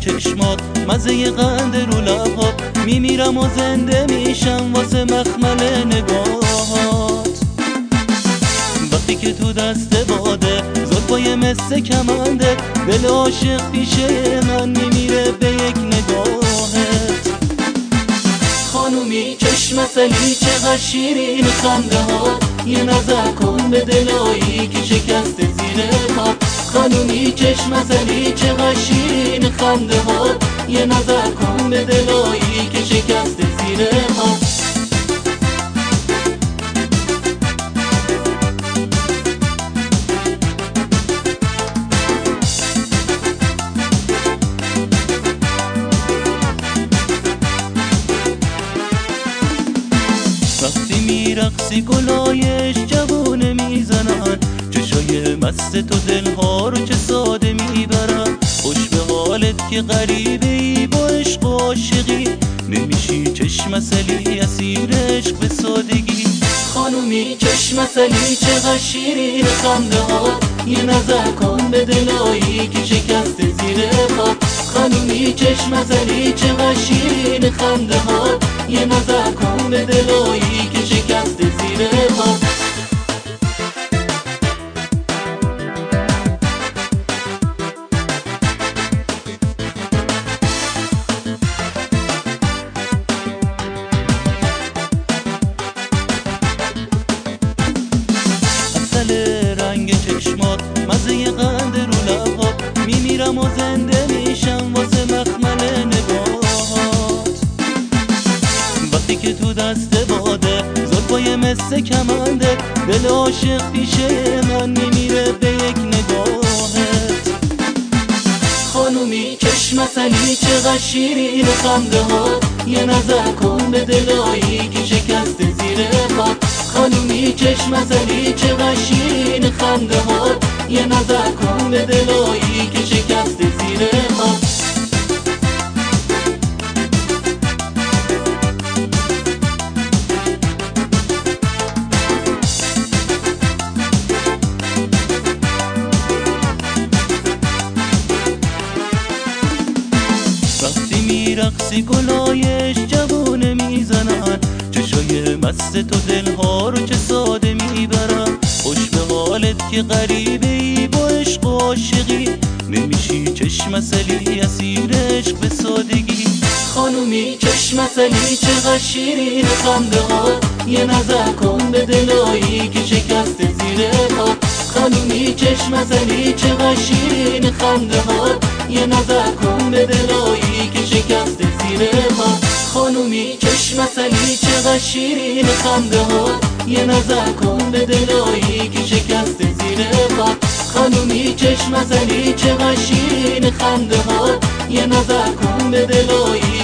چشمات، مزه قند رو لبات، میمیرم و زنده میشم واسه مخمل نگاهات. وقتی که تو دست باده زلفای مثل کمنده، دل عاشق پیشه من میمیره به یک نگاهت. خانومی چشم عسلی چقدر شیرین خنده ها، یه نظر کن به دلایی که شکست زیر پا. خانومی چشم عسلی چقدر شیرین خنده ها، یه نظر کن به دلایی که شکست زیر پا. وقتی میرقصی گلایش جوونه میزنن، چشای مست تو دلها رو چه ساده میبرن. خوش به حالت که غریبه ای با عشق و عاشقی، نمیشی چشم عسلی اسیر عشق به سادگی. خانومی چشم عسلی چقدر شیرین خنده ها، یه نظر کن به دلایی که شکست زیر پا. خانومی چشم عسلی چقدر شیرین خنده ها، یه نظر کن به دلایی که شکست زیر پا. رنگ چشمات، مزه قند رو لبات، میمیرم و زنده میشم واسه مخمل نگاهات. وقتی که تو دست باده زلفای مثل کمنده، دل عاشق پیشه من میمیره به یک نگاهت. خانومی چشم عسلی چقدر شیرین خنده ها، یه نظر کن به دلایی که شکست زیر پا. خانومی چشم عسلی چقدر شیرین خنده ها، یه نظر کن به دلایی که شکست زیر پا. وقتی میرقصی گلایش جوونه میزنن، چشای مست تو دلها رو چه ساده میبرن. خوش به حالت که غریبه ای با عشق و عاشقی، نمیشی چشم عسلی اسیر عشق به سادگی. خانومی چشم عسلی چقدر شیرین خنده ها، یه نظر کن به دلایی که شکست زیر پا. خانومی چشم عسلی چقدر شیرین خنده ها، یه نظر کن به دلایی که شکست زیر پا. خانومی چشم عسلی چقدر شیرین خنده ها، یه نظر کن به دلایی که شکست زیر پا. خانومی چشم عسلی چقدر شیرین خنده ها، یه نظر کن به دلایی